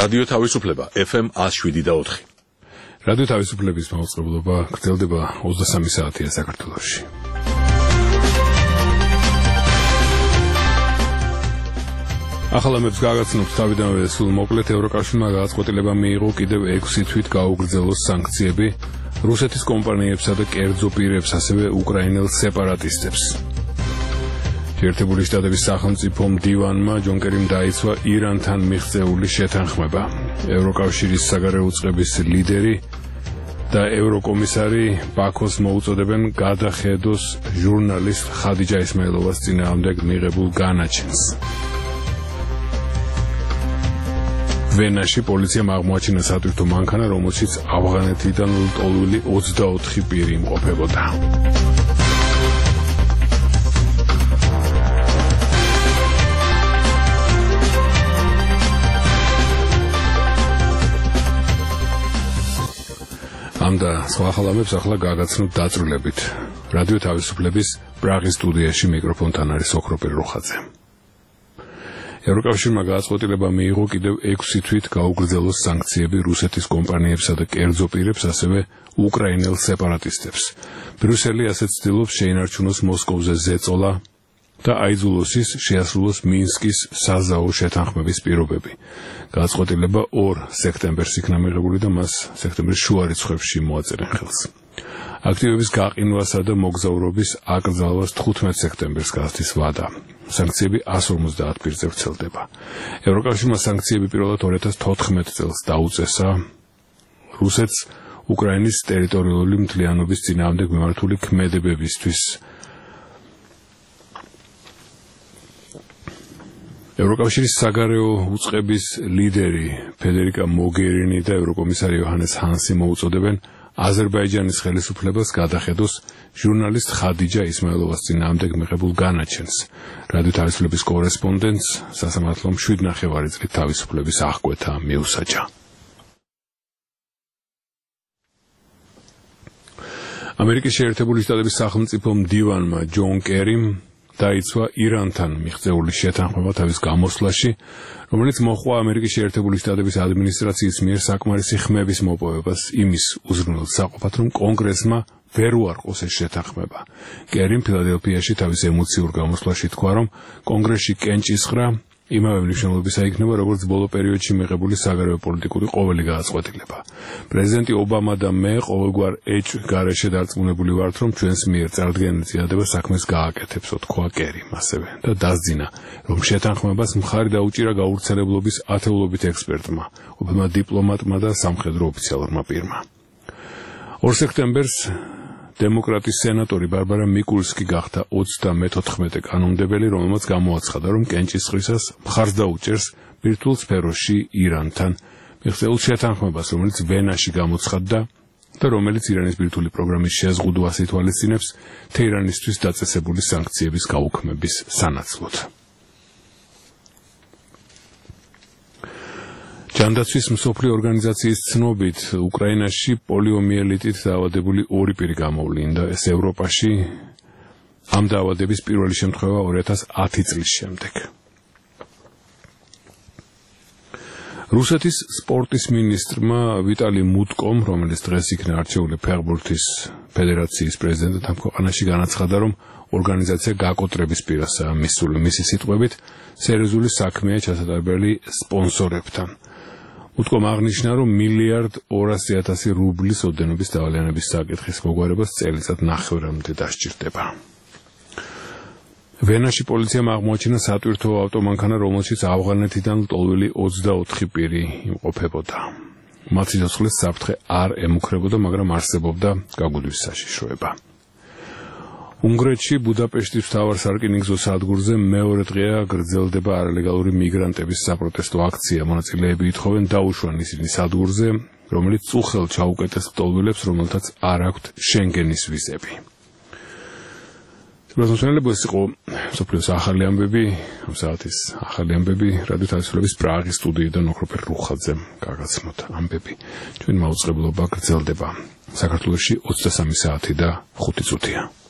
რადიო თავისუფლება FM 107.4. რადიო თავისუფლების მაუწყებლობა გრძელდება 23 საათია საქართველოში. ახალამებს გაგაცნობთ თავიდანვე სულ მოკლედ ევროკავშირმა გადაწყვეტილება მიიღო კიდევ 6 თვით გაუგრძელოს სანქციები რუსეთის კომპანიებსა და კერძო პირებს, ასევე უკრაინელ სეპარატისტებს. შეერთებული შტატების სახელმწიფო მდივანმა ჯონ კერიმ დაიცვა ირანთან მიღწეული შეთანხმება. ევროკავშირის საგარეო უწყების ლიდერი და ევროკომისარი ბაქოს მოუწოდებენ გადახედოს ჟურნალისტ ხადიჯა ისმაილოვას წინააღმდეგ მიღებულ განაჩენს. ვენაში პოლიციამ აღმოაჩინა სატვირთო მანქანა, რომელშიც ავღანეთიდან ლტოლვილი 24 პირი იმყოფებოდა. ამ და სხვა ახალამებს ახლა გაგაცნობთ დაწვრილებით. რადიო თავისუფლების პრაღის სტუდიაში მიკროფონთან არის ოქროპირ რუხაძე. ევროკავშირმა გადაწყვეტილება მიიღო კიდევ 6 თვით გაუგრძელოს სანქციები რუსეთის კომპანიებსა და კერძო პირებს, ასევე უკრაინელ სეპარატისტებს. ბრიუსელი ასეც ცდილობს შეინარჩუნოს მოსკოვზე ზეწოლა და აიძულოს ის შეასრულოს მინსკის საზაო შეთანხმების პირობები. გადაწყვეტილება 2 სექტემბერს იქნა მიღებული და მას სექტემბრის შუა რიცხვებში მოაწერენ ხელს. აქტივების გაყინვასა და მოგზაურობის აკრძალვას 15 სექტემბერს გასცდის ვადა. სანქციები 150 პირზე ვრცელდება. ევროკავშირმა სანქციები პირველად 2014 წელს დაუწესა რუსეთს უკრაინის ტერიტორიული მთლიანობის წინააღმდეგ მიმართული ქმედებებისთვის. ევროკავშირის საგარეო უწყების ლიდერი ფედერიკა მოგერინი და ევროკომისარი იოჰანეს ჰანსი მოუწოდებენ აზერბაიჯანის ხელისუფლებას გადახედოს ჟურნალისტ ხადიჯა ისმაილოვას წინააღმდეგ მიღებულ განაჩენს. რადიო თავისუფლების კორესპონდენტს სასამართლომ 7.5 წლით თავისუფლების აღკვეთა მიუსაჯა. ამერიკის შეერთებული შტატების სახელმწიფო მდივანმა ჯონ კერიმ დაიცვა ირანთან მიღწეული შეთანხმება თავის გამოსვლაში, რომელიც მოჰყვა ამერიკის შეერთებული შტატების ადმინისტრაციის მიერ საკმარისი ხმების მოპოვებას იმის უზრუნველად საყოფად, რომ კონგრესმა ვერ უარყოს ეს შეთანხმება. კერიმ ფილადელფიაში თავის ემოციურ გამოსვლაში თქვა, რომ კონგრესში კენჭისყრა იმავე მნიშვნელობისა იქნება, როგორც ბოლო პერიოდში მიღებული საგარეო პოლიტიკური ყოველი გადაწყვეტილება. პრეზიდენტი ობამა და მე ყოველგვარ გარეშე დარწმუნებული ვართ, რომ ჩვენს მიერ წარდგენილი წინადადება საქმეს გააკეთებს, თქვა კერიმ ასევე და დასძინა, რომ შეთანხმებას მხარი დაუჭირა გავრცელებლობის ათეულობით ექსპერტმა, ყოფილმა დიპლომატმა და სამხედრო ოფიციალურმა პირმა. 2 სექტემბერს დემოკრატის სენატორი ბარბარა მიკულსკი გახდა 34 კანონმდებელი, რომელმაც გამოაცხადა, რომ კენჭისყრისას მხარს დაუჭერს ბირთვულ სფეროში ირანთან მიღწეულ შეთანხმებას, რომელიც ვენაში გამოცხადდა და რომელიც ირანის ბირთვული პროგრამის შეზღუდვას ითვალისწინებს თეირანისთვის დაწესებული სანქციების გაუქმების სანაცვლოდ. ჯანდაცვის მსოფლიო ორგანიზაციის ცნობით, უკრაინაში პოლიომიელიტით დაავადებული 2 პირი გამოვლინდა, ეს ევროპაში ამ დაავადების პირველი შემთხვევა 2010 წლის შემდეგ. რუსეთის სპორტის მინისტრმა ვიტალი მუტკომ, რომელიც დღეს იქნა არჩეული ფეხბურთის ფედერაციის პრეზიდენტად ამ ქვეყანაში, განაცხადა, რომ ორგანიზაცია გაკოტრების პირასაა მისული. მისი სიტყვებით, სერიოზული საქმეა ჩასატარებელი სპონსორებთან. მუტკომ აღნიშნა, რომ 1,200,000 რუბლის ოდენობის დავალიანების საკითხის მოგვარებას წელიწად ნახევრამდე დასჭირდება. ვენაში პოლიციამ აღმოაჩინა სატვირთო ავტომანქანა, რომელშიც ავღანეთიდან ლტოლვილი 24 პირი იმყოფებოდა. მათ სიცოცხლეს საფრთხე არ ემუქრებოდა, მაგრამ არსებობდა გაგუდვის საშიშროება. უნგრეთში ბუდაპეშტის მთავარ სარკინიგზო სადგურზე მეორე დღეა გრძელდება არალეგალური მიგრანტების საპროტესტო აქცია. მონაწილეები ითხოვენ დაუშვან ისინი სადგურზე, რომელიც წუხელ ჩაუკეტეს ლტოლვილებს, რომელთაც არ აქვთ შენგენის ვიზები. ეს იყო მსოფლიოს ახალი ამბები, ამ საათის ახალი ამბები რადიო თავისუფლების პრაღის სტუდიიდან ოქროპირ რუხაძემ გაგაცნოთ ამბები. ჩვენი მაუწყებლობა გრძელდება საქართველოში 23 საათი და 5 წუთია.